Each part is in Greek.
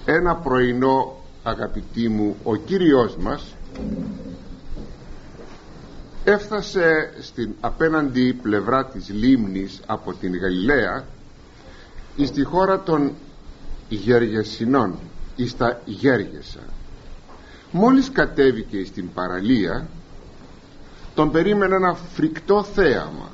Ένα πρωινό, αγαπητοί μου, ο Κύριος μας έφτασε στην απέναντι πλευρά της λίμνης από την Γαλιλαία εις τη χώρα των Γεργεσινών, εις τα Γέργεσα. Μόλις κατέβηκε στην παραλία, τον περίμενε ένα φρικτό θέαμα.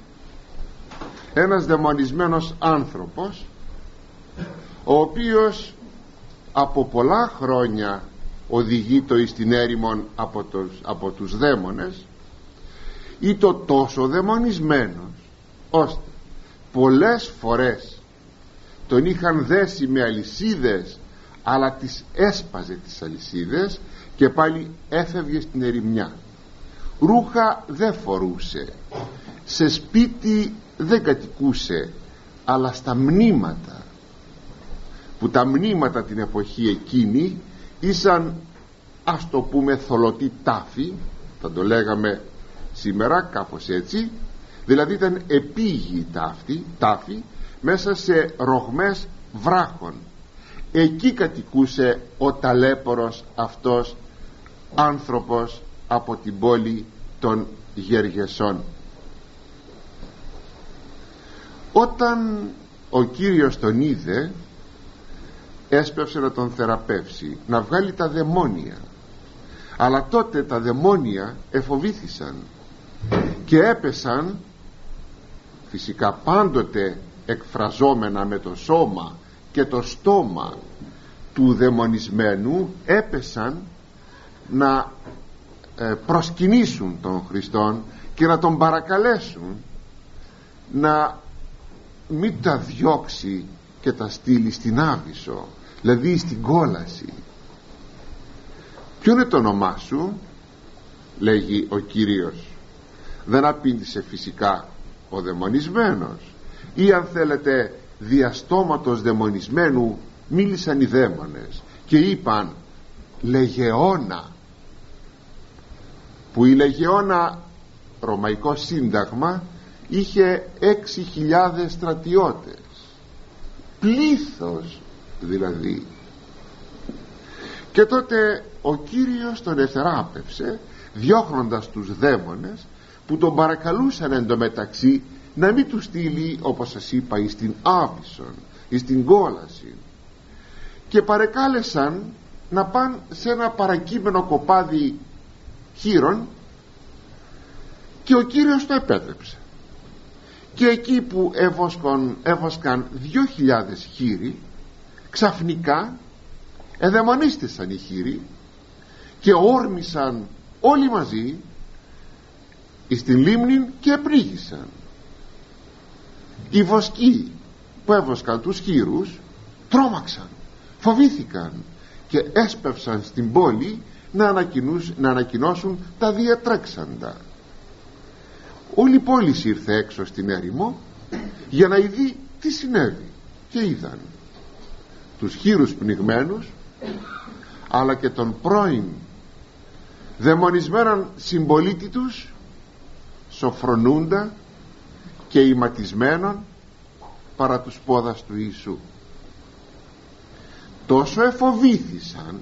Ένας δαιμονισμένος άνθρωπος, ο οποίος από πολλά χρόνια οδηγείτο εις την έρημον από τους δαίμονες, ήτο τόσο δαιμονισμένος ώστε πολλές φορές τον είχαν δέσει με αλυσίδες, αλλά τις έσπαζε τις αλυσίδες και πάλι έφευγε στην ερημιά. Ρούχα δεν φορούσε, σε σπίτι δεν κατοικούσε, αλλά στα μνήματα, που τα μνήματα την εποχή εκείνη ήσαν, ας το πούμε, θολωτή τάφη, θα το λέγαμε σήμερα κάπως έτσι, δηλαδή ήταν επίγειη τάφη μέσα σε ρογμές βράχων. Εκεί κατοικούσε ο ταλέπορος αυτός άνθρωπος από την πόλη των Γεργεσών. Όταν ο Κύριος τον είδε, έσπευσε να τον θεραπεύσει, να βγάλει τα δαιμόνια, αλλά τότε τα δαιμόνια εφοβήθησαν και έπεσαν, φυσικά πάντοτε εκφραζόμενα με το σώμα και το στόμα του δαιμονισμένου, έπεσαν να προσκυνήσουν τον Χριστόν και να τον παρακαλέσουν να μην τα διώξει και τα στείλει στην Άβυσσο, δηλαδή στην κόλαση. Ποιο είναι το όνομά σου, λέγει ο Κύριος. Δεν απήντησε φυσικά ο δαιμονισμένος, ή αν θέλετε διαστόματος δαιμονισμένου μίλησαν οι δαίμονες και είπαν Λεγεώνα, που η Λεγεώνα, ρωμαϊκό σύνταγμα, είχε 6.000 στρατιώτες, πλήθος δηλαδή. Και τότε ο Κύριος τον εθεράπευσε, διώχνοντας τους δαίμονες που τον παρακαλούσαν εντωμεταξύ να μην του στείλει, όπως σας είπα, εις την Άβυσσον, εις την κόλαση, και παρεκάλεσαν να πάνε σε ένα παρακείμενο κοπάδι χείρων, και ο Κύριος το επέτρεψε. Και εκεί που έβοσκαν 2.000 χείροι, ξαφνικά εδαιμονίστησαν οι χείροι και όρμησαν όλοι μαζί στην λίμνη και επρίγησαν. Οι βοσκοί που έβοσκαν τους χείρους τρόμαξαν, φοβήθηκαν και έσπευσαν στην πόλη να ανακοινώσουν τα διατρέξαντα. Όλη η πόλη ήρθε έξω στην έρημο για να δει τι συνέβη, και είδαν τους χείρους πνιγμένους, αλλά και τον πρώην δαιμονισμένον συμπολίτη τους σοφρονούντα και ηματισμένον παρά τους πόδας του Ιησού. Τόσο εφοβήθησαν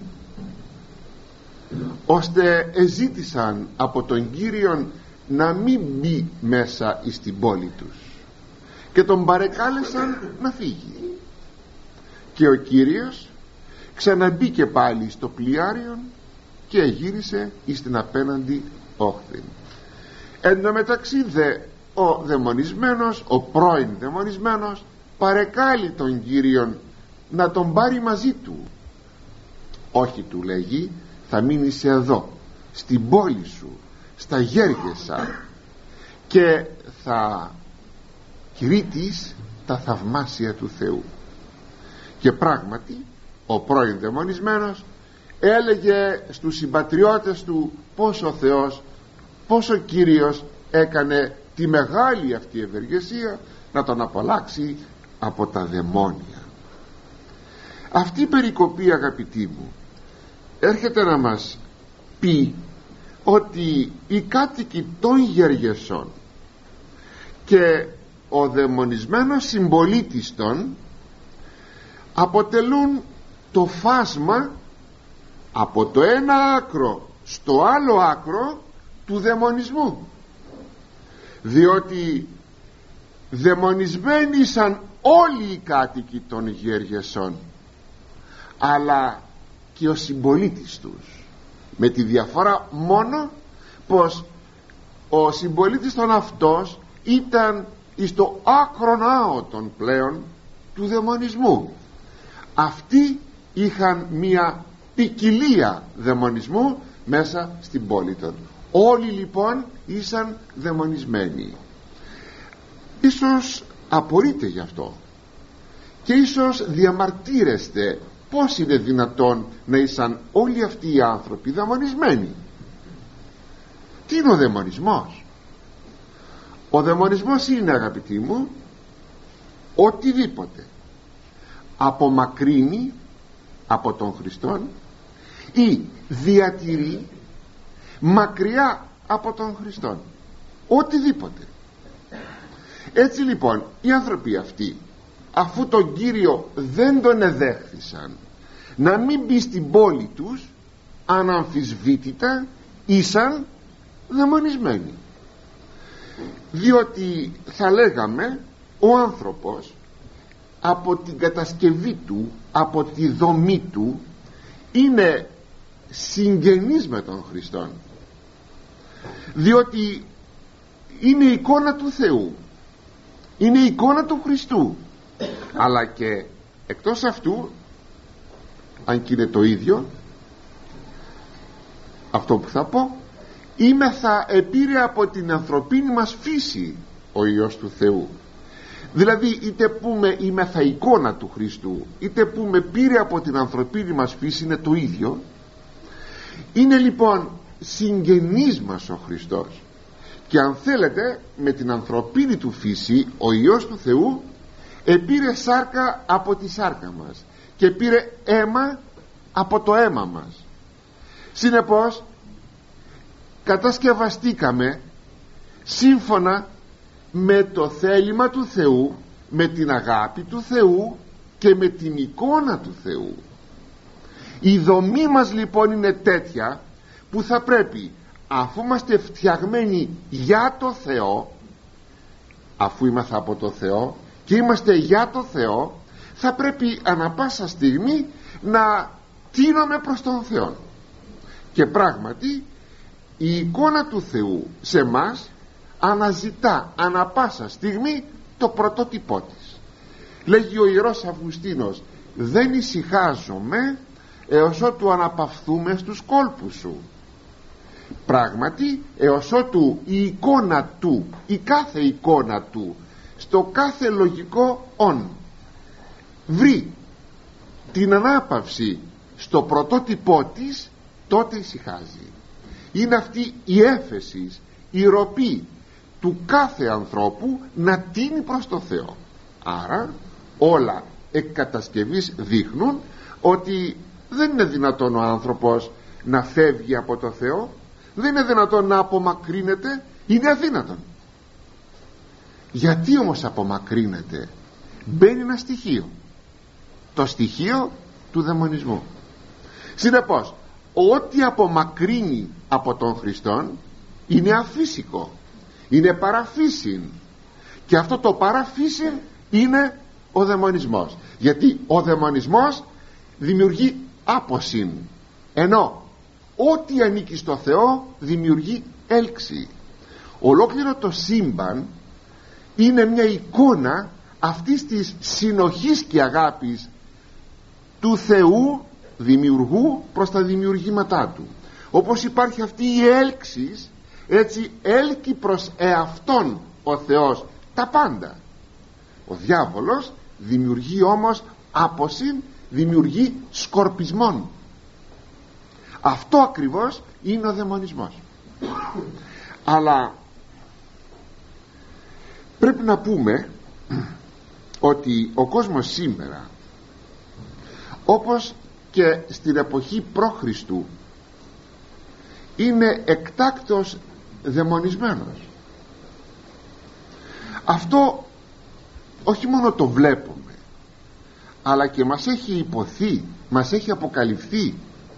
ώστε εζήτησαν από τον Κύριον να μην μπει μέσα στην πόλη τους και τον παρεκάλεσαν να φύγει. Και ο Κύριος ξαναμπήκε πάλι στο πλοιάριον και γύρισε εις την απέναντι όχθη. Εν τω μεταξύ δε ο δαιμονισμένος, ο πρώην δαιμονισμένος, παρεκάλει τον Κύριον να τον πάρει μαζί του. Όχι, του λέγει, θα μείνεις εδώ στην πόλη σου, στα Γέργεσα, και θα κηρύττεις τα θαυμάσια του Θεού. Και πράγματι ο πρώην δαιμονισμένος έλεγε στους συμπατριώτες του πως ο Θεός, πως ο Κύριος έκανε τη μεγάλη αυτή ευεργεσία να τον απαλλάξει από τα δαιμόνια. Αυτή η περικοπή, αγαπητοί μου, έρχεται να μας πει ότι οι κάτοικοι των Γεργεσών και ο δαιμονισμένος συμπολίτης των αποτελούν το φάσμα από το ένα άκρο στο άλλο άκρο του δαιμονισμού, διότι δαιμονισμένοι ήσαν όλοι οι κάτοικοι των Γεργεσών, αλλά και ο συμπολίτης τους, με τη διαφορά μόνο πως ο συμπολίτης των αυτός ήταν εις το άκρον άωτον πλέον του δαιμονισμού. Αυτοί είχαν μια ποικιλία δαιμονισμού μέσα στην πόλη των. Όλοι λοιπόν ήσαν δαιμονισμένοι. Ίσως απορείτε γι' αυτό και ίσως διαμαρτύρεστε πως είναι δυνατόν να ήσαν όλοι αυτοί οι άνθρωποι δαιμονισμένοι. Τι είναι ο δαιμονισμός? Ο δαιμονισμός είναι, αγαπητοί μου, οτιδήποτε απομακρύνει από τον Χριστόν ή διατηρεί μακριά από τον Χριστόν, οτιδήποτε. Έτσι λοιπόν οι άνθρωποι αυτοί, αφού τον Κύριο δεν τον εδέχθησαν να μην μπει στην πόλη τους, αναμφισβήτητα ήσαν δαιμονισμένοι, διότι θα λέγαμε ο άνθρωπος από την κατασκευή του, από τη δομή του, είναι συγγενής με τον Χριστόν, διότι είναι η εικόνα του Θεού, είναι η εικόνα του Χριστού. Αλλά και εκτός αυτού, αν και είναι το ίδιο αυτό που θα πω, είμεθα επήρε από την ανθρωπίνη μας φύση ο Υιός του Θεού. Δηλαδή είτε πούμε είμεθα εικόνα του Χριστού, είτε πούμε πήρε από την ανθρωπίνη μας φύση, είναι το ίδιο. Είναι λοιπόν συγγενής μας ο Χριστός, και αν θέλετε με την ανθρωπίνη του φύση ο Υιός του Θεού επήρε σάρκα από τη σάρκα μας και πήρε αίμα από το αίμα μας. Συνεπώς κατασκευαστήκαμε σύμφωνα με το θέλημα του Θεού, με την αγάπη του Θεού και με την εικόνα του Θεού. Η δομή μας λοιπόν είναι τέτοια που θα πρέπει, αφού είμαστε φτιαγμένοι για το Θεό, αφού είμαστε από το Θεό και είμαστε για το Θεό, θα πρέπει ανα πάσα στιγμή να τίνουμε προς τον Θεό. Και πράγματι η εικόνα του Θεού σε μας αναζητά ανα πάσα στιγμή το πρωτότυπό της. Λέγει ο Ιερός Αυγουστίνος, δεν ησυχάζομαι έως ότου αναπαυθούμε στους κόλπους σου. Πράγματι έως ότου η εικόνα του, η κάθε εικόνα του στο κάθε λογικό όν βρει την ανάπαυση στο πρωτότυπό της, τότε ησυχάζει. Είναι αυτή η έφεση, η ροπή του κάθε ανθρώπου να τίνει προς το Θεό. Άρα όλα εκ κατασκευής δείχνουν ότι δεν είναι δυνατόν ο άνθρωπος να φεύγει από το Θεό, δεν είναι δυνατόν να απομακρύνεται, είναι αδύνατον. Γιατί όμως απομακρύνεται? Μπαίνει ένα στοιχείο, το στοιχείο του δαιμονισμού. Συνεπώς ό,τι απομακρύνει από τον Χριστόν είναι αφύσικο, είναι παραφύσιν, και αυτό το παραφύσιν είναι ο δαιμονισμός. Γιατί ο δαιμονισμός δημιουργεί άποσιν, ενώ ό,τι ανήκει στο Θεό δημιουργεί έλξη. Ολόκληρο το σύμπαν είναι μια εικόνα αυτής της συνοχής και αγάπης του Θεού δημιουργού προς τα δημιουργήματά του. Όπως υπάρχει αυτή η έλξη, έτσι έλκει προς εαυτόν ο Θεός τα πάντα. Ο διάβολος δημιουργεί όμως άποσιν, δημιουργεί σκορπισμόν. Αυτό ακριβώς είναι ο δαιμονισμός. Αλλά πρέπει να πούμε ότι ο κόσμος σήμερα, όπως και στην εποχή προ-Χριστού, είναι εκτάκτως δαιμονισμένος. Αυτό όχι μόνο το βλέπουμε, αλλά και μας έχει υποθεί, μας έχει αποκαλυφθεί.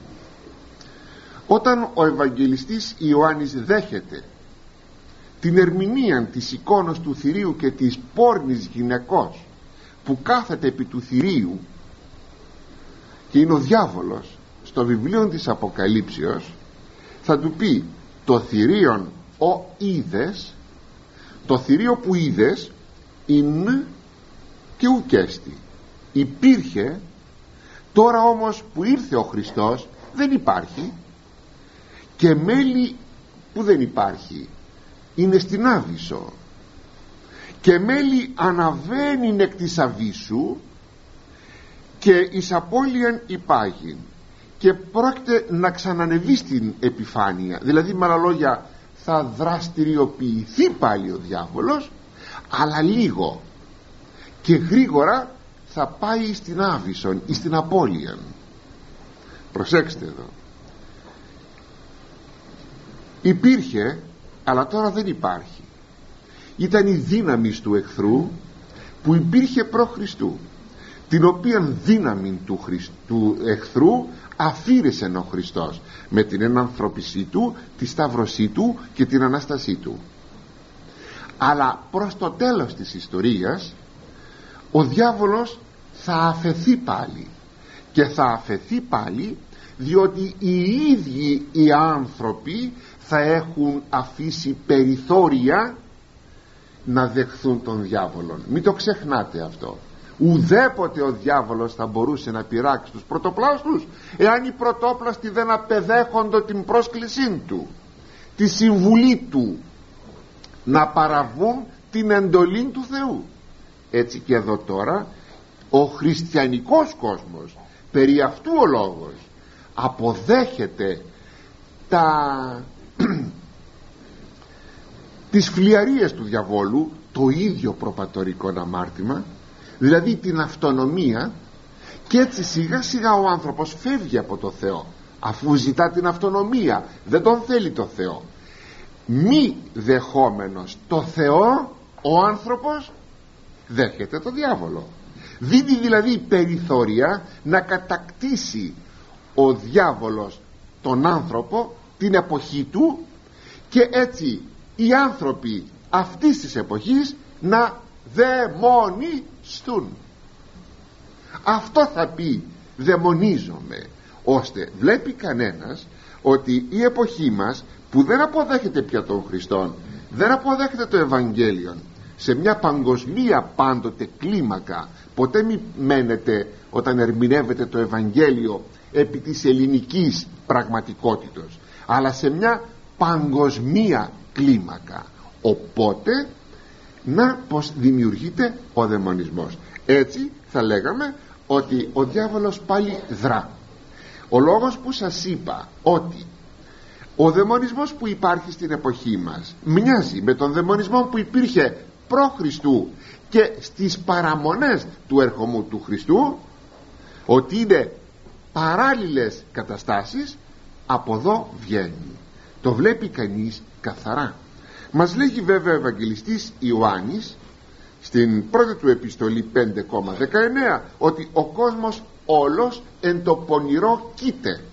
Όταν ο Ευαγγελιστής Ιωάννης δέχεται την ερμηνεία της εικόνας του θηρίου και της πόρνης γυναικός που κάθεται επί του θηρίου, και είναι ο διάβολος, στο βιβλίο της Αποκαλύψεως θα του πει: το θηρίον ο είδες, το θηρίο που είδες είναι και ουκέστη, υπήρχε, τώρα όμως που ήρθε ο Χριστός δεν υπάρχει, και μέλη που δεν υπάρχει είναι στην Άβυσσο, και μέλη αναβαίνειν εκ της Αβύσσου και εις απώλειαν υπάγειν, και πρόκειται να ξανανεβεί στην επιφάνεια. Δηλαδή με άλλα λόγια θα δραστηριοποιηθεί πάλι ο διάβολος, αλλά λίγο και γρήγορα θα πάει στην Άβυσσον ή στην απώλεια. Προσέξτε εδώ, υπήρχε αλλά τώρα δεν υπάρχει. Ήταν η δύναμη του εχθρού που υπήρχε προ Χριστού, την οποία δύναμη του εχθρού αφήρησε ο Χριστός με την ενανθρωπισή του, τη σταύρωσή του και την Ανάστασή του. Αλλά προς το τέλος της ιστορίας ο διάβολος θα αφαιθεί πάλι, και θα αφαιθεί πάλι διότι οι ίδιοι οι άνθρωποι θα έχουν αφήσει περιθώρια να δεχθούν τον διάβολο. Μην το ξεχνάτε αυτό. Ουδέποτε ο διάβολος θα μπορούσε να πειράξει τους πρωτοπλάστους εάν οι πρωτόπλαστοι δεν απεδέχονται την πρόσκλησή του, τη συμβουλή του να παραβούν την εντολή του Θεού. Έτσι και εδώ τώρα ο χριστιανικός κόσμος, περί αυτού ο λόγος, αποδέχεται τις φλιαρίες του διαβόλου, το ίδιο προπατορικό αμάρτημα, δηλαδή την αυτονομία, και έτσι σιγά σιγά ο άνθρωπος φεύγει από το Θεό, αφού ζητά την αυτονομία, δεν τον θέλει το Θεό. Μη δεχόμενος το Θεό, ο άνθρωπος δέχεται το διάβολο. Δίνει δηλαδή περιθώρια να κατακτήσει ο διάβολος τον άνθρωπο, την εποχή του, και έτσι οι άνθρωποι αυτής της εποχής να δαιμονιστούν. Αυτό θα πει δαιμονίζομαι, ώστε βλέπει κανένας ότι η εποχή μας που δεν αποδέχεται πια τον Χριστόν, δεν αποδέχεται το Ευαγγέλιο σε μια παγκοσμία πάντοτε κλίμακα. Ποτέ μη μένετε όταν ερμηνεύετε το Ευαγγέλιο επί της ελληνικής πραγματικότητος, αλλά σε μια παγκοσμία κλίμακα. Οπότε να πως δημιουργείται ο δαιμονισμός. Έτσι θα λέγαμε ότι ο διάβολος πάλι δρά. Ο λόγος που σας είπα ότι ο δαιμονισμός που υπάρχει στην εποχή μας μοιάζει με τον δαιμονισμό που υπήρχε προ Χριστού και στις παραμονές του ερχομού του Χριστού, ότι είναι παράλληλες καταστάσεις, από εδώ βγαίνει. Το βλέπει κανείς καθαρά. Μας λέγει βέβαια ο Ευαγγελιστής Ιωάννης στην πρώτη του επιστολή 5,19 ότι ο κόσμος όλος εν το πονηρό κοίται.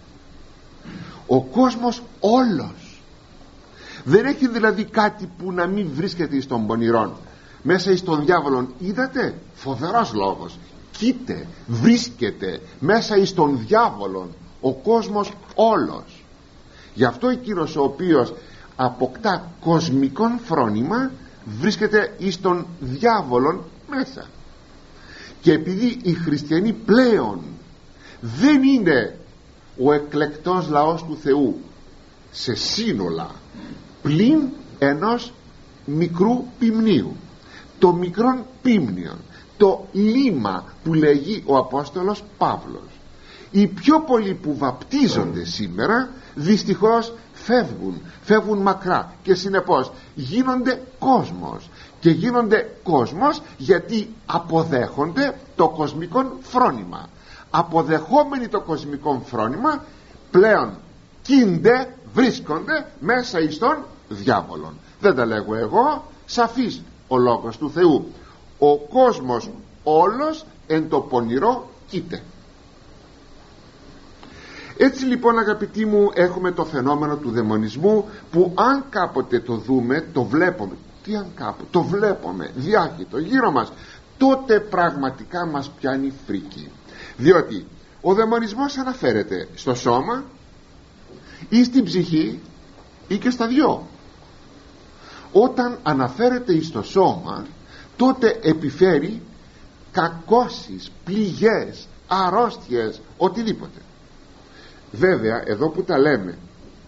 Ο κόσμος όλος. Δεν έχει δηλαδή κάτι που να μην βρίσκεται εις τον πονηρόν. Μέσα εις τον διάβολον, είδατε, φοβερός λόγος, κοίται, βρίσκεται μέσα εις τον διάβολον ο κόσμος όλος. Γι' αυτό εκείνος ο οποίος αποκτά κοσμικόν φρόνημα βρίσκεται εις τον διάβολον μέσα. Και επειδή οι χριστιανοί πλέον δεν είναι ο εκλεκτός λαός του Θεού σε σύνολα, πλην ενός μικρού ποιμνίου, το μικρόν ποίμνιο, το λίμα που λέγει ο Απόστολος Παύλος, οι πιο πολλοί που βαπτίζονται σήμερα δυστυχώς φεύγουν μακρά, και συνεπώς γίνονται κόσμος, και γίνονται κόσμος γιατί αποδέχονται το κοσμικό φρόνημα. Αποδεχόμενοι το κοσμικό φρόνημα πλέον κίνται, βρίσκονται μέσα εις τον διάβολον. Δεν τα λέγω εγώ, σαφής ο λόγος του Θεού. Ο κόσμος όλος εν το πονηρό κοίται. Έτσι λοιπόν, αγαπητοί μου, έχουμε το φαινόμενο του δαιμονισμού, που αν κάποτε το δούμε, το βλέπουμε. Τι αν κάποτε το βλέπουμε διάχυτο γύρω μας, τότε πραγματικά μας πιάνει φρίκη. Διότι ο δαιμονισμός αναφέρεται στο σώμα ή στην ψυχή ή και στα δυο. Όταν αναφέρεται στο σώμα, τότε επιφέρει κακώσεις, πληγές, αρρώστιες, οτιδήποτε. Βέβαια, εδώ που τα λέμε,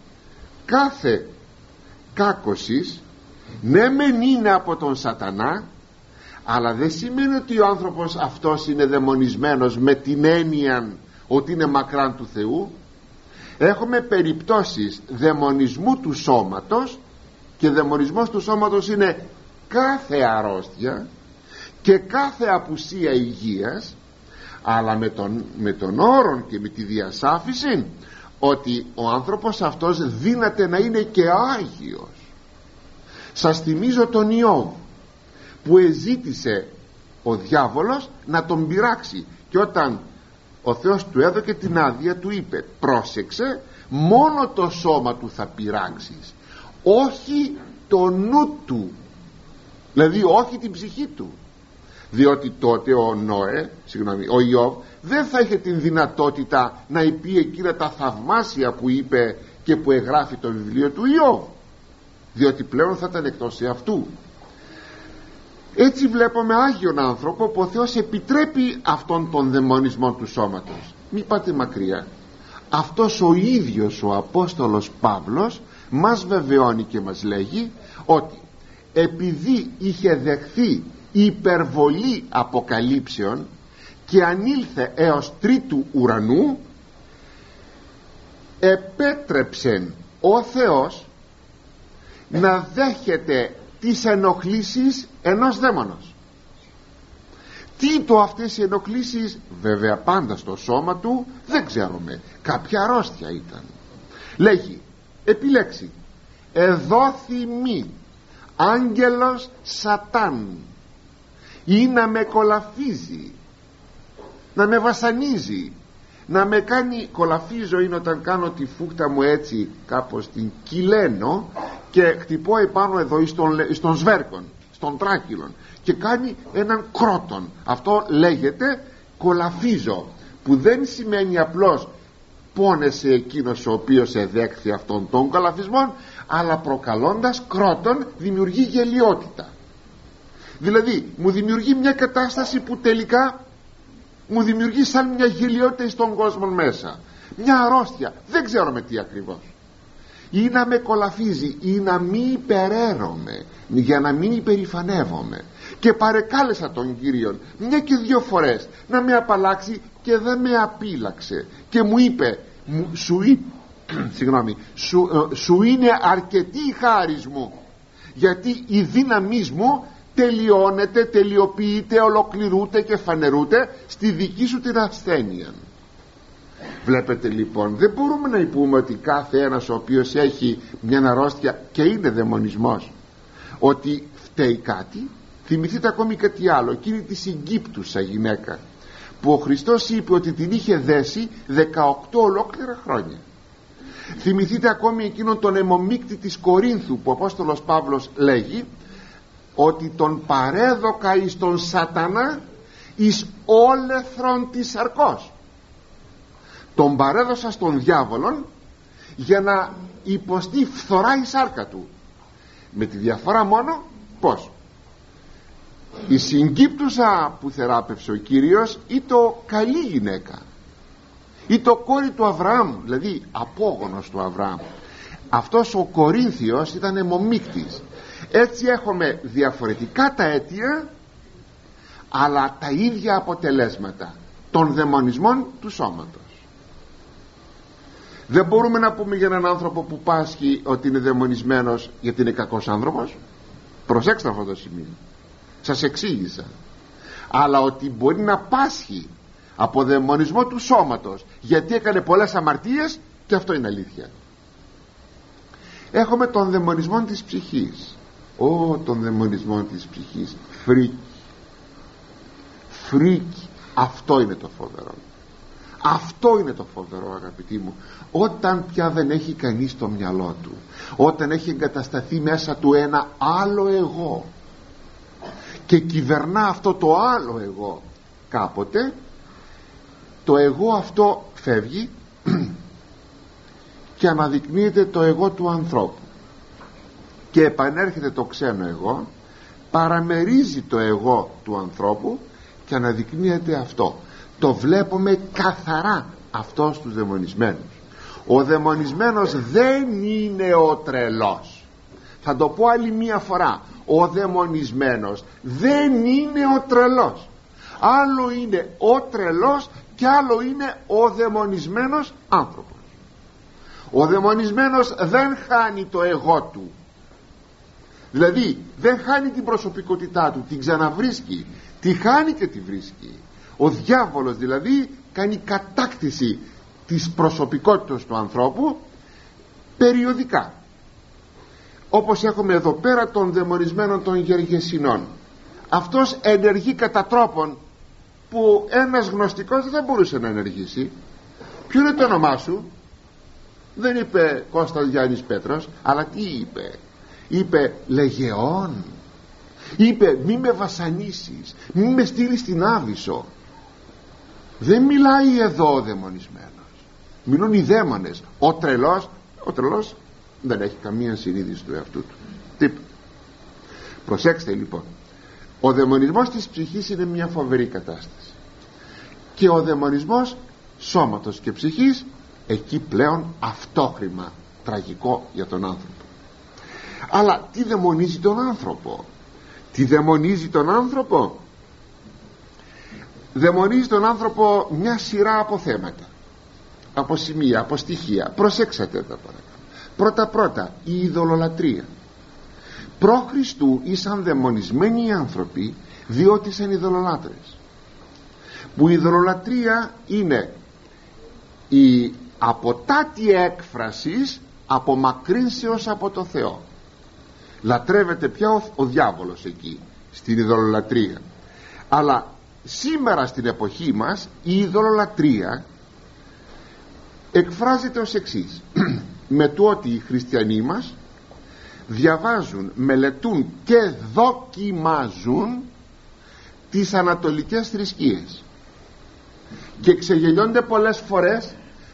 κάθε κάκωσης ναι μεν είναι από τον σατανά, αλλά δεν σημαίνει ότι ο άνθρωπος αυτός είναι δαιμονισμένος με την έννοια ότι είναι μακράν του Θεού. Έχουμε περιπτώσεις δαιμονισμού του σώματος, και δαιμονισμός του σώματος είναι κάθε αρρώστια και κάθε απουσία υγείας, αλλά με τον όρο και με τη διασάφηση ότι ο άνθρωπος αυτός δύναται να είναι και Άγιος. Σας θυμίζω τον Ιώβ, που εζήτησε ο διάβολος να τον πειράξει, και όταν ο Θεός του έδωκε την άδεια, του είπε: πρόσεξε, μόνο το σώμα του θα πειράξεις, όχι το νου του, δηλαδή όχι την ψυχή του. Διότι τότε ο Ιώβ δεν θα είχε την δυνατότητα να πει εκείνα τα θαυμάσια που είπε και που εγγράφει το βιβλίο του Ιώβ, διότι πλέον θα ήταν εκτός εαυτού. Έτσι βλέπουμε Άγιον άνθρωπο που ο Θεός επιτρέπει αυτόν τον δαιμονισμό του σώματος. Μην πάτε μακριά, αυτός ο ίδιος ο Απόστολος Παύλος μας βεβαιώνει και μας λέγει ότι επειδή είχε δεχθεί υπερβολή αποκαλύψεων και ανήλθε έως τρίτου ουρανού, επέτρεψε ο Θεός να δέχεται τις ενοχλήσεις ενός δαίμονος. Τι το αυτές οι ενοχλήσεις? Βέβαια πάντα στο σώμα του δεν ξέρουμε, κάποια αρρώστια ήταν. Λέγει, επιλέξει: εδόθη μη άγγελος Σατάν, ή να με κολαφίζει, να με βασανίζει, να με κάνει. Κολαφίζω είναι όταν κάνω τη φούχτα μου έτσι κάπως την κυλένω και χτυπώ επάνω εδώ στον σβέρκον, στον τράχυλον, και κάνει έναν κρότον. Αυτό λέγεται κολαφίζω, που δεν σημαίνει απλώς πόνεσαι εκείνος ο οποίος εδέχθη αυτόν τον κολαφισμό, αλλά προκαλώντας κρότον δημιουργεί γελιότητα. Δηλαδή μου δημιουργεί μια κατάσταση που τελικά μου δημιουργεί σαν μια γελιότητα στον κόσμο μέσα, μια αρρώστια, δεν ξέρω με τι ακριβώς. Ή να με κολαφίζει, ή να μην υπεραίρομαι, για να μην υπερηφανεύομαι. Και παρεκάλεσα τον Κύριον μια και δύο φορές να με απαλλάξει, και δεν με απείλαξε και μου είπε: σου είναι αρκετή η χάρις μου, γιατί η δύναμής μου τελειώνεται, τελειοποιείται, ολοκληρούται και φανερούται στη δική σου την ασθένεια. Βλέπετε λοιπόν, δεν μπορούμε να πούμε ότι κάθε ένας ο οποίος έχει μια αρρώστια και είναι δαιμονισμός, ότι φταίει κάτι. Θυμηθείτε ακόμη κάτι άλλο, εκείνη τη συγκύπτουσα γυναίκα που ο Χριστός είπε ότι την είχε δέσει 18 ολόκληρα χρόνια. Θυμηθείτε ακόμη εκείνον τον αιμομίκτη της Κορίνθου που ο Απόστολος Παύλος λέγει ότι τον παρέδοκα εις τον σατανά εις όλεθρον της σαρκός. Τον παρέδωσα στον διάβολον για να υποστεί φθορά η σάρκα του, με τη διαφορά μόνο πως η συγκύπτουσα που θεράπευσε ο Κύριος ή το καλή γυναίκα ή το κόρη του Αβραάμ, δηλαδή απόγονος του Αβραάμ. Αυτός ο Κορίνθιος ήταν αιμομίκτης. Έτσι έχουμε διαφορετικά τα αίτια, αλλά τα ίδια αποτελέσματα των δαιμονισμών του σώματος. Δεν μπορούμε να πούμε για έναν άνθρωπο που πάσχει ότι είναι δαιμονισμένος γιατί είναι κακός άνθρωπος. Προσέξτε αυτό το σημείο, σας εξήγησα. Αλλά ότι μπορεί να πάσχει από δαιμονισμό του σώματος γιατί έκανε πολλές αμαρτίες, και αυτό είναι αλήθεια. Έχουμε τον δαιμονισμό της ψυχής. Τον δαιμονισμό της ψυχής, φρίκι. Αυτό είναι το φοβερό. Αυτό είναι το φοβερό, αγαπητοί μου. Όταν πια δεν έχει κανείς το μυαλό του, όταν έχει εγκατασταθεί μέσα του ένα άλλο εγώ και κυβερνά αυτό το άλλο εγώ, κάποτε το εγώ αυτό φεύγει και αναδεικνύεται το εγώ του ανθρώπου και επανέρχεται το ξένο εγώ, παραμερίζει το εγώ του ανθρώπου και αναδεικνύεται αυτό. Το βλέπουμε καθαρά αυτό στους δαιμονισμένους. Ο δαιμονισμένος δεν είναι ο τρελός. Θα το πω άλλη μία φορά. Ο δαιμονισμένος δεν είναι ο τρελός. Άλλο είναι ο τρελός και άλλο είναι ο δαιμονισμένος άνθρωπος. Ο δαιμονισμένος δεν χάνει το εγώ του, δηλαδή δεν χάνει την προσωπικότητά του, την ξαναβρίσκει, τη χάνει και τη βρίσκει. Ο διάβολος δηλαδή κάνει κατάκτηση της προσωπικότητας του ανθρώπου περιοδικά, όπως έχουμε εδώ πέρα των δαιμονισμένων των Γεργεσινών. Αυτός ενεργεί κατά τρόπον που ένας γνωστικός δεν θα μπορούσε να ενεργήσει. Ποιο είναι το όνομά σου? Δεν είπε Κώστας Γιάννης Πέτρος, αλλά τι είπε? Είπε Λεγεών. Είπε μη με βασανίσεις, μη με στείλεις στην Άβυσσο. Δεν μιλάει εδώ ο δαιμονισμένος, μιλούν οι δαίμονες. Ο τρελός δεν έχει καμία συνείδηση του εαυτού του. Τίποτα. Προσέξτε λοιπόν, ο δαιμονισμός της ψυχής είναι μια φοβερή κατάσταση και ο δαιμονισμός σώματος και ψυχής εκεί πλέον αυτόχρημα τραγικό για τον άνθρωπο. Αλλά τι δαιμονίζει τον άνθρωπο? Τι δαιμονίζει τον άνθρωπο? Δαιμονίζει τον άνθρωπο μια σειρά από θέματα, από σημεία, από στοιχεία. Προσέξατε τα παρακάτω. Πρώτα η ειδωλολατρία. Προ Χριστού ήσαν δαιμονισμένοι οι άνθρωποι διότι ήσαν ειδωλολάτρες, που η ειδωλολατρία είναι η αποτάτη έκφρασης απομακρύνσεως από το Θεό. Λατρεύεται πια ο διάβολος εκεί στην ειδωλολατρία. Αλλά σήμερα στην εποχή μας η ειδωλολατρία εκφράζεται ως εξής με το ότι οι χριστιανοί μας διαβάζουν, μελετούν και δοκιμάζουν τις ανατολικές θρησκείες και ξεγελιώνται πολλές φορές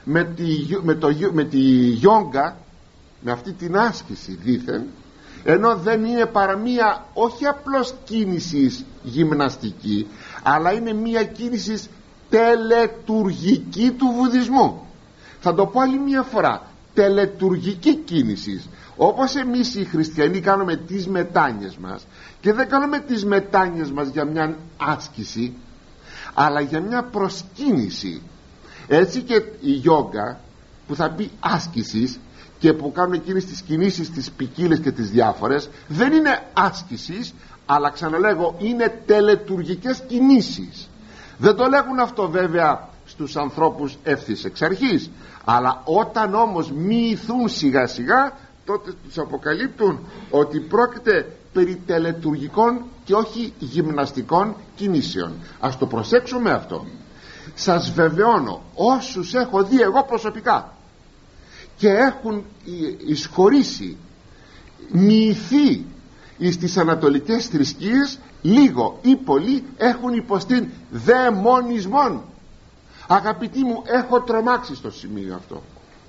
με τη γιόγκα, με αυτή την άσκηση δήθεν, ενώ δεν είναι παρά μία όχι απλώς κίνηση γυμναστική, αλλά είναι μία κίνηση τελετουργική του βουδισμού. Θα το πω άλλη μία φορά, τελετουργική κίνηση. Όπως εμείς οι χριστιανοί κάνουμε τις μετάνοιες μας, και δεν κάνουμε τις μετάνοιες μας για μια άσκηση, αλλά για μια προσκύνηση. Έτσι και η γιόγκα που θα πει άσκησης και που κάνουν εκείνες τις κινήσεις τις ποικίλες και τις διάφορες, δεν είναι άσκησης, αλλά ξαναλέγω είναι τελετουργικές κινήσεις. Δεν το λέγουν αυτό βέβαια στους ανθρώπους ευθύς εξ αρχής, αλλά όταν όμως μοιηθούν σιγά σιγά, τότε τους αποκαλύπτουν ότι πρόκειται περί τελετουργικών και όχι γυμναστικών κινήσεων. Ας το προσέξουμε αυτό. Σας βεβαιώνω, όσους έχω δει εγώ προσωπικά και έχουν εισχωρήσει, μοιηθεί στις ανατολικές θρησκείες, λίγο ή πολύ έχουν υποστεί δαιμονισμόν. Αγαπητοί μου, έχω τρομάξει στο σημείο αυτό.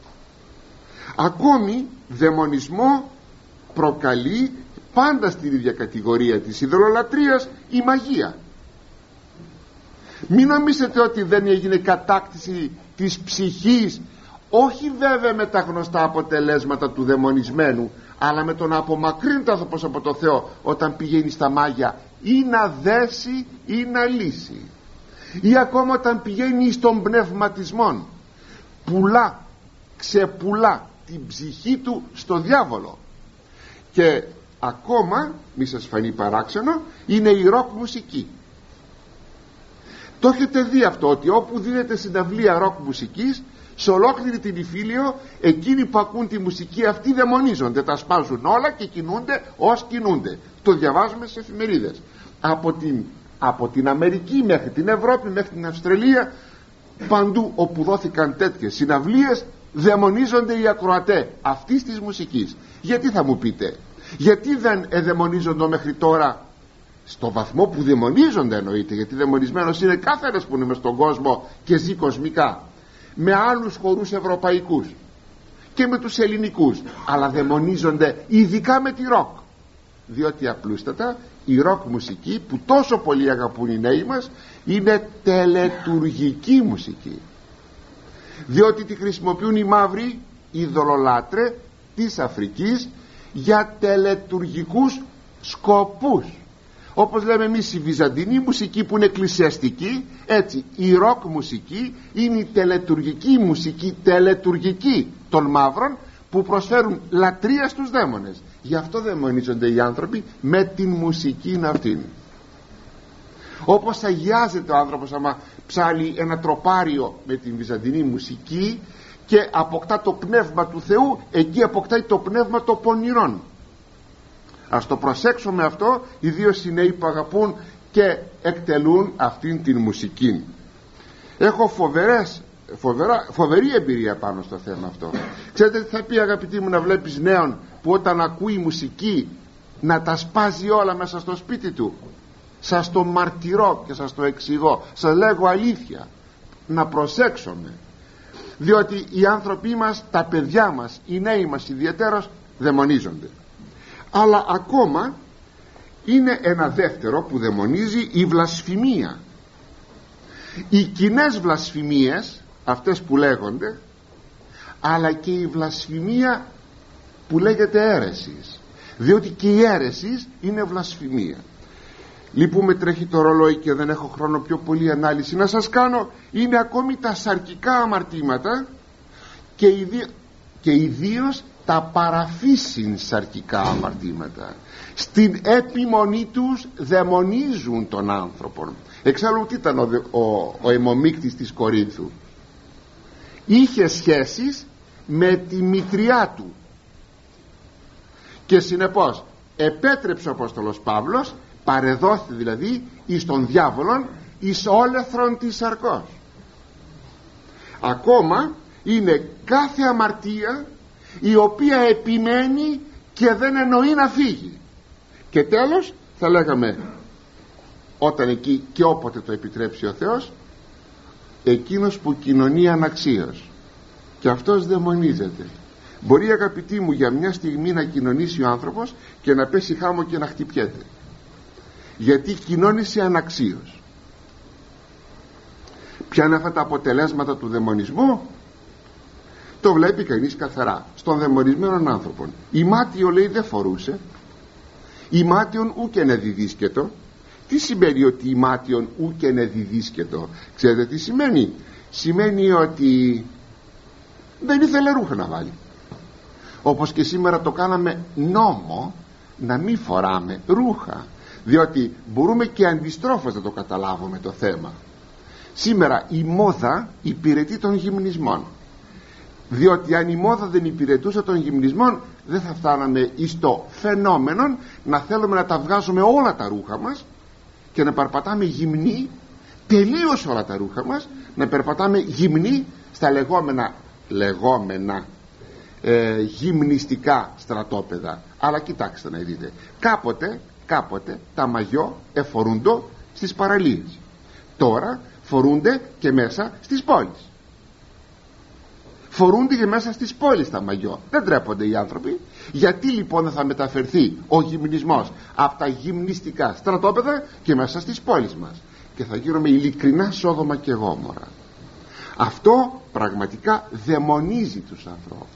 Ακόμη δαιμονισμό προκαλεί πάντα στην ίδια κατηγορία της ειδωλολατρίας η μαγεία. Μην νομίζετε ότι δεν έγινε κατάκτηση της ψυχής, όχι βέβαια με τα γνωστά αποτελέσματα του δαιμονισμένου, αλλά με τον απομακρύνει άνθρωπος από το Θεό όταν πηγαίνει στα μάγια ή να δέσει ή να λύσει, ή ακόμα όταν πηγαίνει στον πνευματισμό, ξεπουλά την ψυχή του στο διάβολο. Και ακόμα, μη σας φανεί παράξενο, είναι η ροκ μουσική. Το έχετε δει αυτό, ότι όπου δίνεται συναυλία ροκ μουσικής, σε ολόκληρη την Ιφίλιο, εκείνοι που ακούν τη μουσική αυτή δαιμονίζονται, τα σπάζουν όλα και κινούνται ως κινούνται. Το διαβάζουμε στις εφημερίδες. Από την από την Αμερική μέχρι την Ευρώπη, μέχρι την Αυστραλία, παντού όπου δόθηκαν τέτοιες συναυλίες, δαιμονίζονται οι ακροατές αυτής της μουσικής. Γιατί, θα μου πείτε, γιατί δεν εδαιμονίζονται μέχρι τώρα στο βαθμό που δαιμονίζονται, εννοείται, γιατί δαιμονισμένος είναι κάθε ένας που είναι μες στον κόσμο και ζει κοσμικά, με άλλους χορούς ευρωπαϊκούς και με τους ελληνικούς, αλλά δαιμονίζονται ειδικά με τη ροκ, διότι απλούστατα η ροκ μουσική που τόσο πολύ αγαπούν οι νέοι μας είναι τελετουργική μουσική, διότι τη χρησιμοποιούν οι μαύροι ειδωλολάτρε της Αφρικής για τελετουργικούς σκοπούς. Όπως λέμε εμείς η βυζαντινή μουσική που είναι εκκλησιαστική, έτσι η ροκ μουσική είναι η τελετουργική μουσική, τελετουργική των μαύρων, που προσφέρουν λατρεία στους δαίμονες. Γι' αυτό δαιμονίζονται οι άνθρωποι με την μουσική αυτήν. Όπως αγιάζεται ο άνθρωπος άμα ψάλει ένα τροπάριο με την βυζαντινή μουσική και αποκτά το πνεύμα του Θεού, εκεί αποκτάει το πνεύμα των πονηρών. Ας το προσέξουμε αυτό, ιδίως οι νέοι που αγαπούν και εκτελούν αυτήν την μουσική. Έχω φοβερή εμπειρία πάνω στο θέμα αυτό. Ξέρετε τι θα πει, αγαπητοί μου, να βλέπεις νέον που όταν ακούει μουσική να τα σπάζει όλα μέσα στο σπίτι του? Σας το μαρτυρώ και σας το εξηγώ, σας λέγω αλήθεια, να προσέξουμε, διότι οι άνθρωποι μας, τα παιδιά μας, οι νέοι μας ιδιαιτέρως δαιμονίζονται. Αλλά ακόμα είναι ένα δεύτερο που δαιμονίζει, η βλασφημία. Οι κοινές βλασφημίες, αυτές που λέγονται, αλλά και η βλασφημία που λέγεται αίρεσης, διότι και η αίρεσης είναι βλασφημία. Λυπούμε, τρέχει το ρολόι και δεν έχω χρόνο πιο πολύ ανάλυση να σας κάνω. Είναι ακόμη τα σαρκικά αμαρτήματα και ιδίως τα παραφύσιν σαρκικά αμαρτήματα. Στην επιμονή τους δαιμονίζουν τον άνθρωπο. Εξάλλου τι ήταν ο αιμομύκτης της Κορίνθου? Είχε σχέσεις με τη μητριά του και συνεπώς επέτρεψε ο Απόστολος Παύλος, παρεδόθη δηλαδή εις τον διάβολον, εις όλεθρον της σαρκός. Ακόμα είναι κάθε αμαρτία η οποία επιμένει και δεν εννοεί να φύγει. Και τέλος θα λέγαμε, όταν εκεί και όποτε το επιτρέψει ο Θεός, εκείνος που κοινωνεί αναξίως, και αυτός δαιμονίζεται. Μπορεί, αγαπητοί μου, για μια στιγμή να κοινωνήσει ο άνθρωπος και να πέσει χάμω και να χτυπιέται, γιατί κοινώνησε αναξίως. Ποια είναι αυτά τα αποτελέσματα του δαιμονισμού? Το βλέπει κανείς καθαρά στον δαιμονισμένον άνθρωπον. Ημάτιο, λέει, δεν φορούσε, ημάτιον ούκεν εδιδίσκετο. Τι σημαίνει ότι ημάτιον ούκεν εδιδίσκετο? Ξέρετε τι σημαίνει? Σημαίνει ότι δεν ήθελε ρούχα να βάλει. Όπως και σήμερα το κάναμε νόμο να μην φοράμε ρούχα, διότι μπορούμε και αντιστρόφως να το καταλάβουμε το θέμα. Σήμερα η μόδα υπηρετεί των γυμνισμών, διότι αν η μόδα δεν υπηρετούσε των γυμνισμών, δεν θα φτάναμε εις το φαινόμενο να θέλουμε να τα βγάζουμε όλα τα ρούχα μας και να περπατάμε γυμνοί, τελείως όλα τα ρούχα μας, να περπατάμε γυμνοί στα λεγόμενα γυμνιστικά στρατόπεδα. Αλλά κοιτάξτε να δείτε, κάποτε τα μαγιό εφορούνται στις παραλίες, τώρα φορούνται και μέσα στις πόλεις. Φορούνται και μέσα στις πόλεις τα μαγιό. Δεν τρέπονται οι άνθρωποι. Γιατί λοιπόν δεν θα μεταφερθεί ο γυμνισμός από τα γυμνιστικά στρατόπεδα και μέσα στις πόλεις μας, και θα γίνουμε ειλικρινά Σόδομα και Γόμορα? Αυτό πραγματικά δαιμονίζει τους ανθρώπους.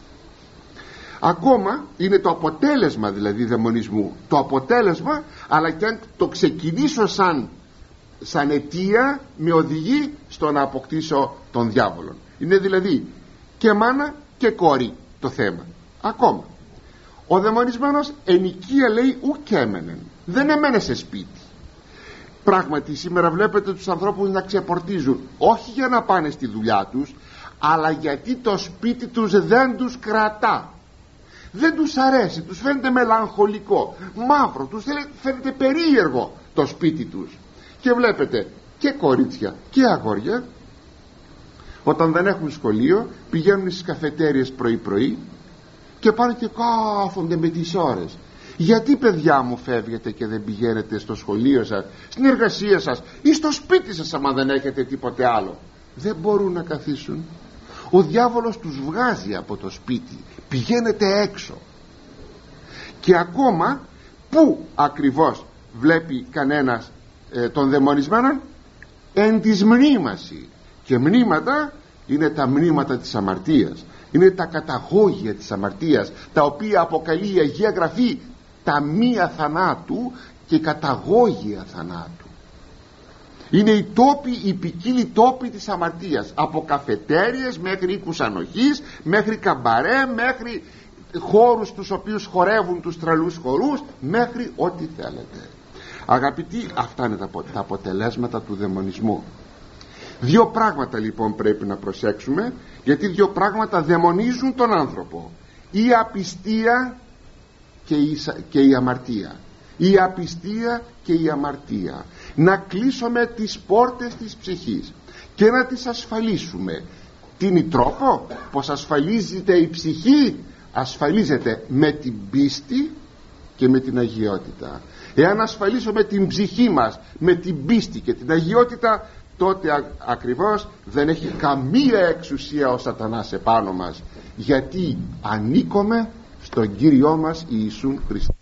Ακόμα είναι το αποτέλεσμα δηλαδή δαιμονισμού, το αποτέλεσμα, αλλά και αν το ξεκινήσω σαν αιτία, με οδηγεί στο να αποκτήσω τον διάβολο. Είναι δηλαδή και μάνα και κόρη το θέμα. Ακόμα ο δαιμονισμένος εν οικία, λέει, ουκ έμενεν, δεν εμένε σε σπίτι. Πράγματι σήμερα βλέπετε τους ανθρώπους να ξεπορτίζουν, όχι για να πάνε στη δουλειά τους, αλλά γιατί το σπίτι τους δεν τους κρατά, δεν τους αρέσει, τους φαίνεται μελαγχολικό, μαύρο, τους φαίνεται περίεργο το σπίτι τους. Και βλέπετε και κορίτσια και αγόρια, όταν δεν έχουν σχολείο, πηγαίνουν στις καφετέριες πρωί-πρωί και πάνε και κάθονται με τις ώρες. Γιατί, παιδιά μου, φεύγετε και δεν πηγαίνετε στο σχολείο σας, στην εργασία σας ή στο σπίτι σας, άμα δεν έχετε τίποτε άλλο? Δεν μπορούν να καθίσουν. Ο διάβολος τους βγάζει από το σπίτι. Πηγαίνετε έξω. Και ακόμα, πού ακριβώς βλέπει κανένας των δαιμονισμένων? Εν της μνήμαση. Και μνήματα είναι τα μνήματα της αμαρτίας, είναι τα καταγόγια της αμαρτίας, τα οποία αποκαλεί η Αγία Γραφή τα μία θανάτου και καταγόγια θανάτου. Είναι οι τόποι, οι ποικίλοι τόποι της αμαρτίας, από καφετέριες μέχρι οίκους ανοχής, μέχρι καμπαρέ, μέχρι χώρους τους οποίους χορεύουν τους τρελούς χορούς, μέχρι ό,τι θέλετε. Αγαπητοί, αυτά είναι τα αποτελέσματα του δαιμονισμού. Δύο πράγματα λοιπόν πρέπει να προσέξουμε, γιατί δύο πράγματα δαιμονίζουν τον άνθρωπο: η απιστία και η αμαρτία. Η απιστία και η αμαρτία. Να κλείσουμε τις πόρτες της ψυχής και να τις ασφαλίσουμε. Τι είναι τρόπο? Πως ασφαλίζεται η ψυχή? Ασφαλίζεται με την πίστη και με την αγιότητα. Εάν ασφαλίσουμε την ψυχή μας με την πίστη και την αγιότητα, τότε ακριβώς δεν έχει καμία εξουσία ο σατανάς επάνω μας, γιατί ανήκουμε στον Κύριό μας Ιησούν Χριστό.